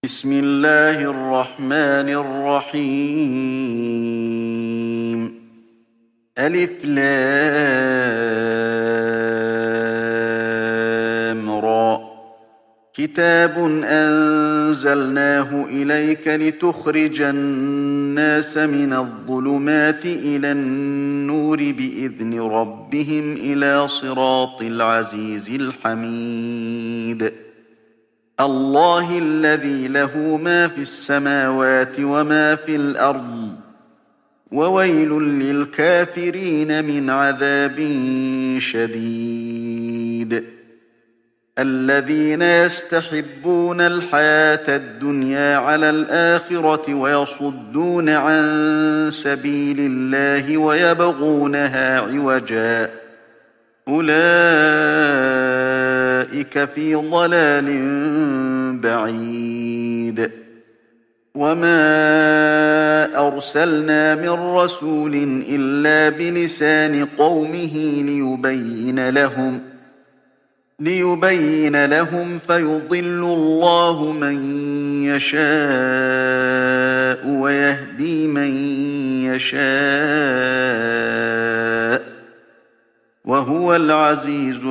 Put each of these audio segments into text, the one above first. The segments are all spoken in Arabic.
بسم الله الرحمن الرحيم. ألف لام را. كتاب أنزلناه إليك لتخرج الناس من الظلمات إلى النور بإذن ربهم إلى صراط العزيز الحميد. الله الذي له ما في السماوات وما في الأرض وويل للكافرين من عذاب شديد. الذين يستحبون الحياة الدنيا على الآخرة ويصدون عن سبيل الله ويبغونها عوجا أولئك في ضلال بعيد. وما أرسلنا من رسول إلا بلسان قومه ليبين لهم فيضل الله من يشاء ويهدي من يشاء وهو العزيز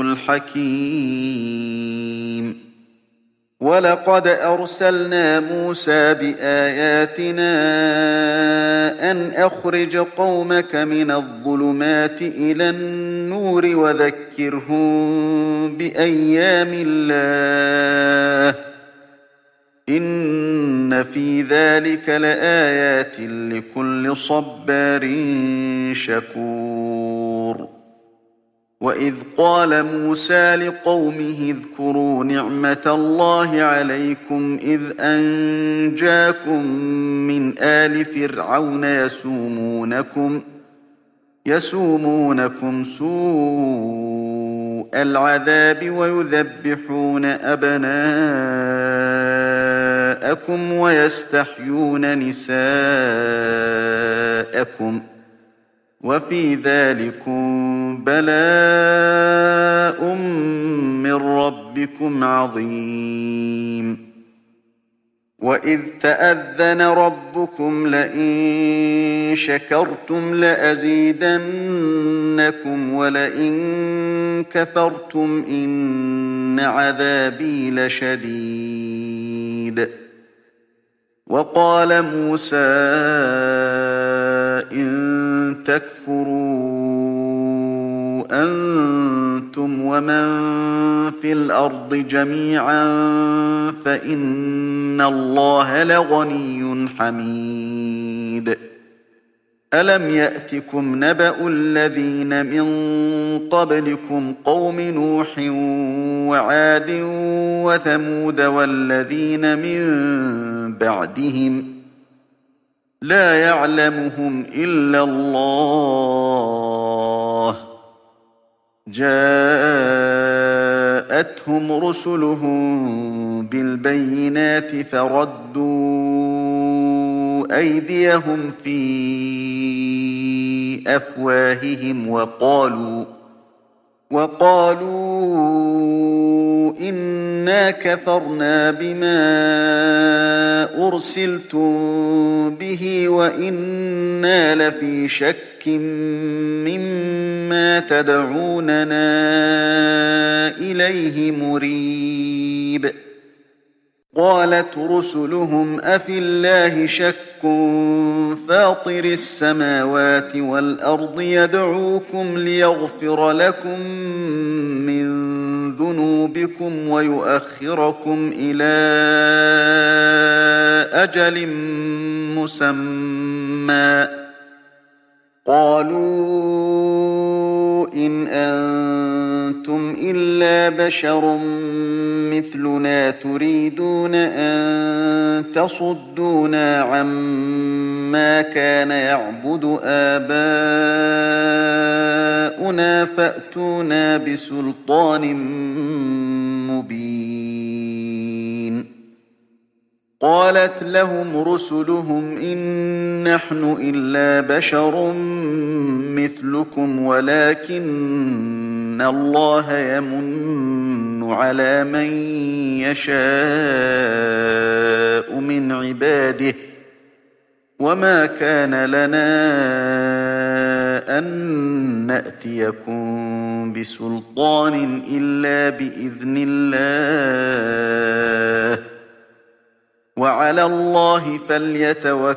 الحكيم. ولقد أرسلنا موسى بآياتنا أن أخرج قومك من الظلمات إلى النور وذكرهم بأيام الله إن في ذلك لآيات لكل صبار شكور. وإذ قال موسى لقومه اذكروا نعمة الله عليكم إذ أنجاكم من آل فرعون يسومونكم سوء العذاب ويذبحون أبناءكم ويستحيون نساءكم وفي ذلكم بلاء من ربكم عظيم. وإذ تأذن ربكم لئن شكرتم لأزيدنكم ولئن كفرتم إن عذابي لشديد. وقال موسى إن تكفروا أنتم ومن في الأرض جميعا فإن الله لغني حميد. ألم يأتكم نبأ الذين من قبلكم قوم نوح وعاد وثمود والذين من بعدهم لا يعلمهم إلا الله جاءتهم رسلهم بالبينات فردوا أيديهم في أفواههم وقالوا إنا كفرنا بما أرسلتم به وإنا لفي شك مما تدعوننا إليه مريب. قالت رسلهم أفي الله شك فاطر السماوات والأرض يدعوكم ليغفر لكم من ذنوبكم ويؤخركم إلى أجل مسمى قالوا إن أنتم إلا بشر مثلنا تريدون أن تصدونا عما كان يعبد آباؤنا فأتونا بسلطان مبين. قالت لهم رسلهم إن نحن إلا بشر مثلكم ولكن الله يمن على من يشاء عباده وما كان لنا أن نأتيكم بسلطان إلا بإذن الله وعلى الله فليتوكل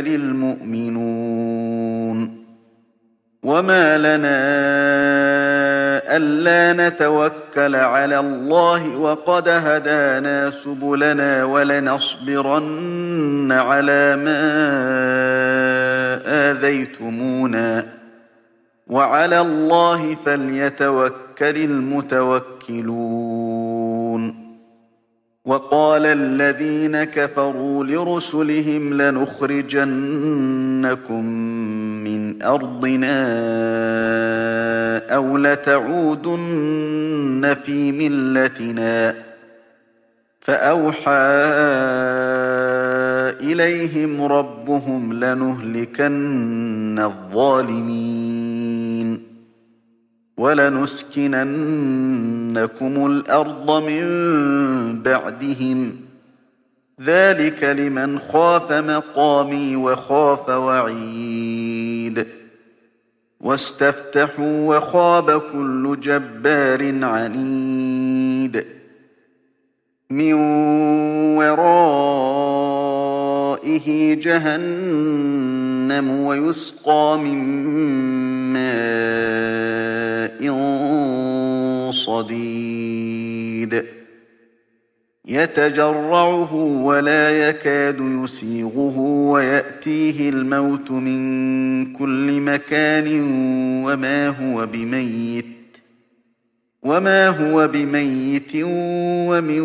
المؤمنون وما لنا ألا نتوكل على الله وقد هدانا سبلنا ولنصبرن على ما آذيتمونا وعلى الله فليتوكل المتوكلون وقال الذين كفروا لرسلهم لنخرجنكم من أرضنا أو لتعودن في ملتنا فأوحى إليهم ربهم لنهلكن الظالمين ولنسكننكم الأرض من بعدهم ذلك لمن خاف مقامي وخاف وعيد واستفتحوا وخاب كل جبار عنيد من ورائه جهنم ويسقى من ماء صديد يتجرعه ولا يكاد يسيغه ويأتيه الموت من كل مكان وما هو بميت ومن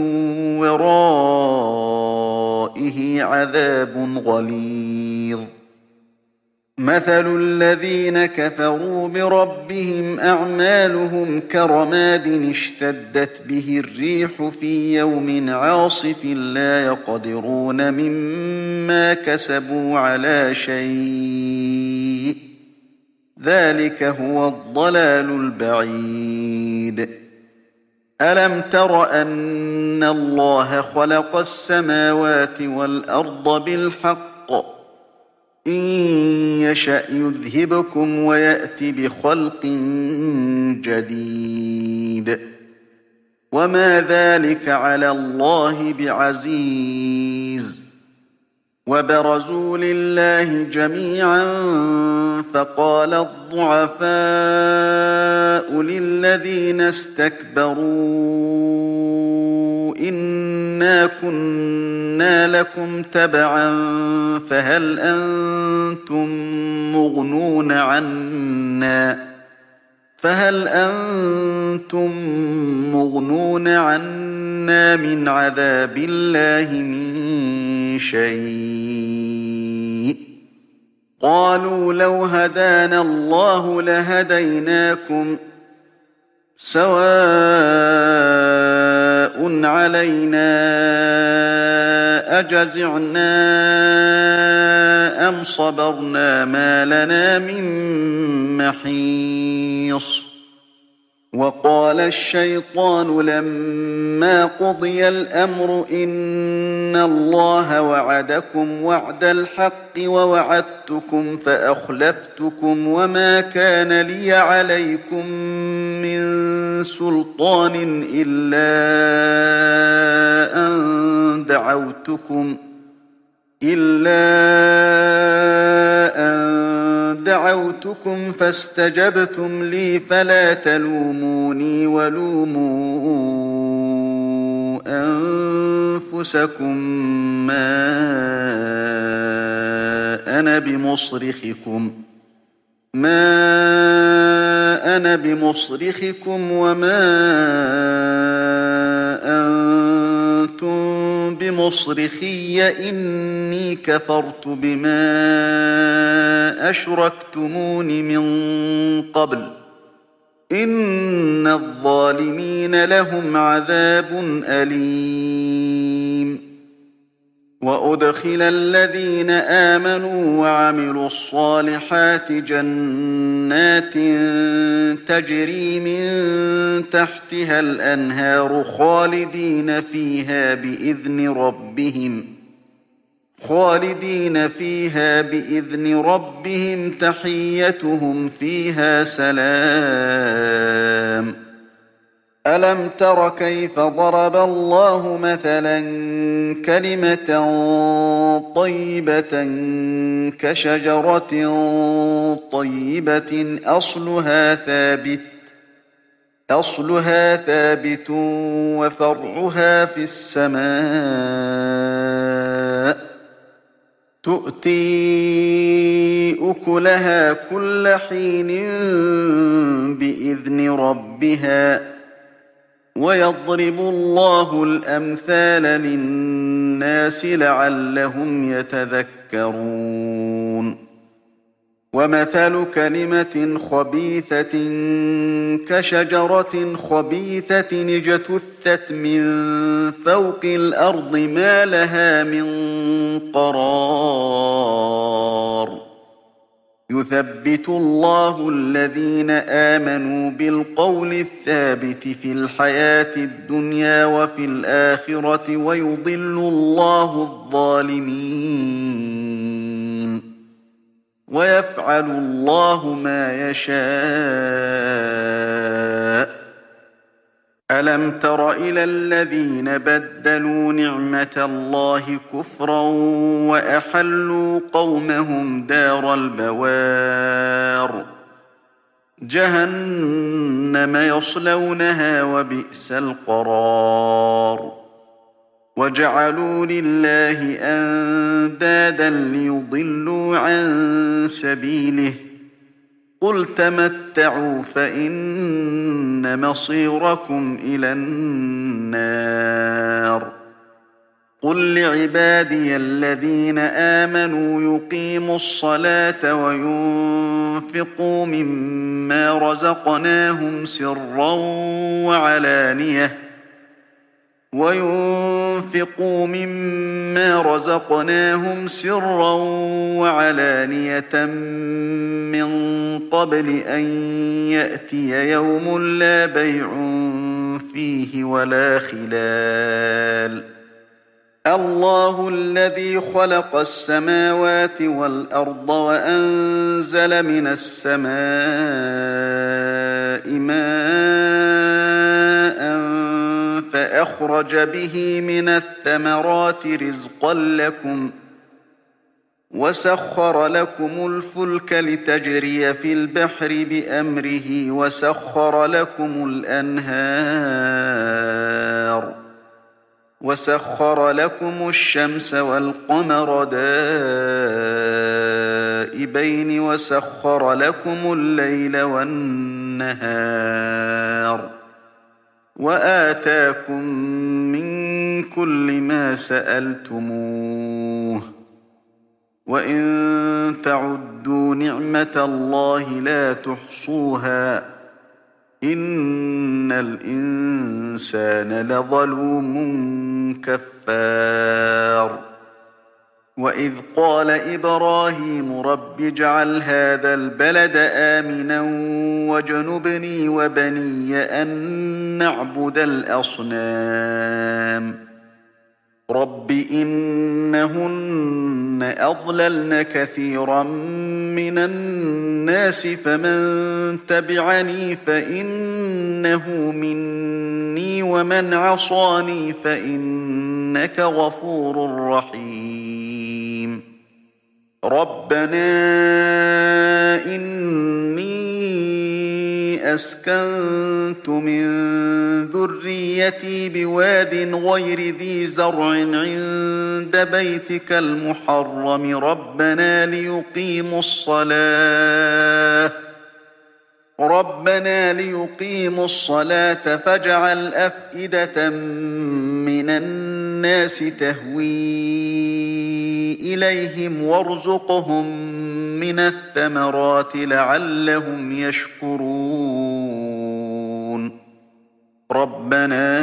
ورائه عذاب غليظ مثل الذين كفروا بربهم أعمالهم كرماد اشتدت به الريح في يوم عاصف لا يقدرون مما كسبوا على شيء ذلك هو الضلال البعيد ألم تر أن الله خلق السماوات والأرض بالحق إن يشأ يذهبكم ويأت بخلق جديد وما ذلك على الله بعزيز وبرزوا لله جميعا فقال الضعفاء للذين استكبروا إنا كنا لكم تبعا فهل أنتم مغنون عنا من عذاب الله من شيء قالوا لو هدانا الله لهديناكم سواء علينا أجزعنا أم صبرنا ما لنا من محيص وقال الشيطان لما قضي الأمر إن الله وعدكم وعد الحق ووعدتكم فأخلفتكم وما كان لي عليكم من سلطان إلا أن دعوتكم فاستجبتم لي فلا تلوموني ولوموا أنفسكم ما أنا بمصرخكم وما أنتم بمصرخي إني كفرت بما أشركتمون من قبل إن الظالمين لهم عذاب أليم وأدخل الذين آمنوا وعملوا الصالحات جنات تجري من تحتها الأنهار خالدين فيها بإذن ربهم خالدين فيها بإذن ربهم تحيتهم فيها سلام. ألم تر كيف ضرب الله مثلا كلمة طيبة كشجرة طيبة أصلها ثابت وفرعها في السماء تؤتي أكلها كل حين بإذن ربها ويضرب الله الأمثال للناس لعلهم يتذكرون. ومثل كلمة خبيثة كشجرة خبيثة اجتثت من فوق الأرض ما لها من قرار. يثبت الله الذين آمنوا بالقول الثابت في الحياة الدنيا وفي الآخرة ويضل الله الظالمين ويفعل الله ما يشاء. ألم تر إلى الذين بدلوا نعمة الله كفرا وأحلوا قومهم دار البوار جهنم يصلونها وبئس القرار. وجعلوا لله أندادا ليضلوا عن سبيله قل تمتعوا فإن مصيركم إلى النار. قل لعبادي الذين آمنوا يقيموا الصلاة وينفقوا مما رزقناهم سرا وعلانية من قبل أن يأتي يوم لا بيع فيه ولا خلال. الله الذي خلق السماوات والأرض وأنزل من السماء ماء فأخرج به من الثمرات رزقا لكم وسخر لكم الفلك لتجري في البحر بأمره وسخر لكم الأنهار وسخر لكم الشمس والقمر دائبين وسخر لكم الليل والنهار وآتاكم من كل ما سألتموه وإن تعدوا نعمة الله لا تحصوها إن الإنسان لظلوم كفار. وإذ قال إبراهيم رب اجعل هذا البلد آمنا واجنبني وبني أن نعبد الأصنام رب إنهن أضللن كثيرا من الناس فمن تبعني فإنه مني ومن عصاني فإنك غفور رحيم. ربنا إني أسكنت من ذريتي بواد غير ذي زرع عند بيتك المحرم ربنا ليقيموا الصلاة فاجعل أفئدة من الناس تهوي إليهم وارزقهم من الثمرات لعلهم يشكرون. ربنا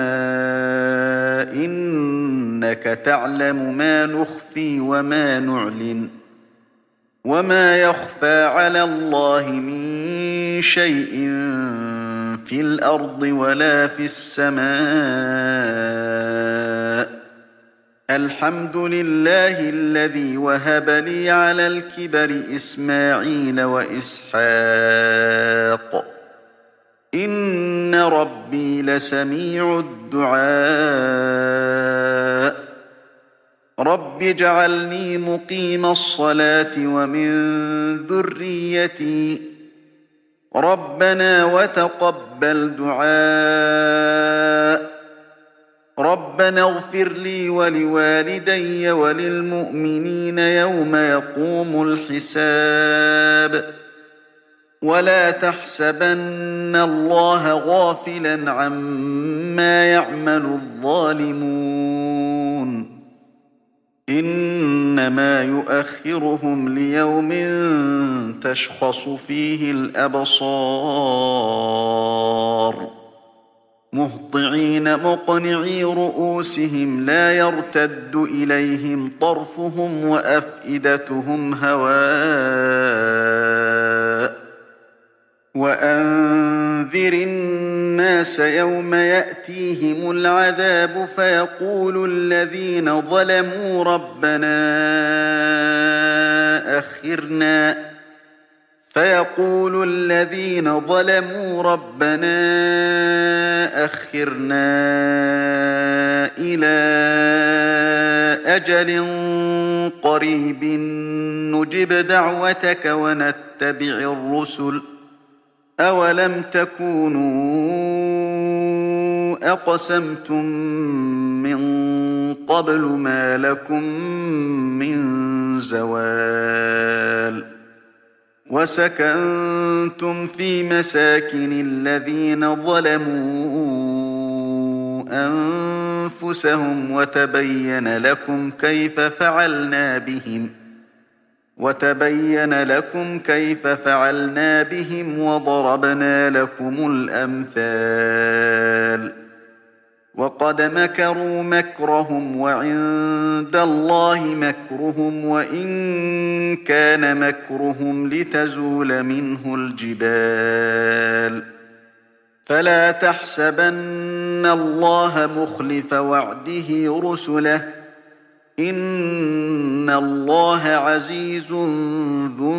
إنك تعلم ما نخفي وما نعلن وما يخفى على الله من شيء في الأرض ولا في السماء الحمد لله الذي وهب لي على الكبر إسماعيل وإسحاق إن ربي لسميع الدعاء رب اجعلني مقيم الصلاة ومن ذريتي ربنا وتقبل دعاء ربنا اغفر لي ولوالدي وللمؤمنين يوم يقوم الحساب ولا تحسبن الله غافلا عما يعمل الظالمون إنما يؤخرهم ليوم تشخص فيه الأبصار مهطعين مقنعي رؤوسهم لا يرتد إليهم طرفهم وأفئدتهم هواء وأنذر الناس يوم يأتيهم العذاب فيقول الذين ظلموا ربنا أخرنا إلى أجل قريب نجب دعوتك ونتبع الرسل أولم تكونوا أقسمتم من قبل ما لكم من زوال وسكنتم في مساكن الذين ظلموا أنفسهم وتبين لكم كيف فعلنا بهم وضربنا لكم الأمثال وقد مكروا مكرهم وعند الله مكرهم وإن كان مكرهم لتزول منه الجبال فلا تحسبن الله مخلف وعده رسله إن الله عزيز ذو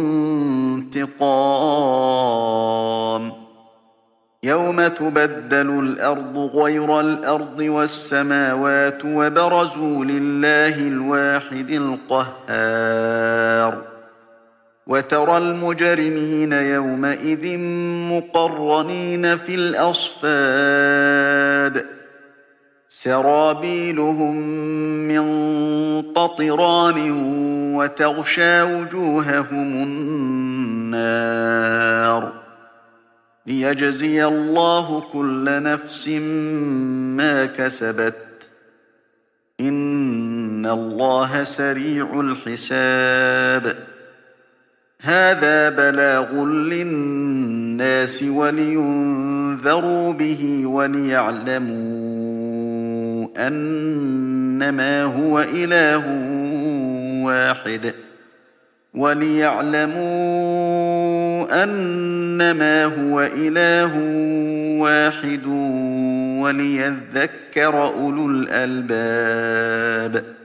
انتقام يوم تبدل الأرض غير الأرض والسماوات وبرزوا لله الواحد القهار وترى المجرمين يومئذ مقرنين في الأصفاد سرابيلهم من قطران وتغشى وجوههم النار ليجزي الله كل نفس ما كسبت إن الله سريع الحساب هذا بلاغ للناس ولينذروا به وليعلموا أنما هو إله واحد وليذكر أولو الألباب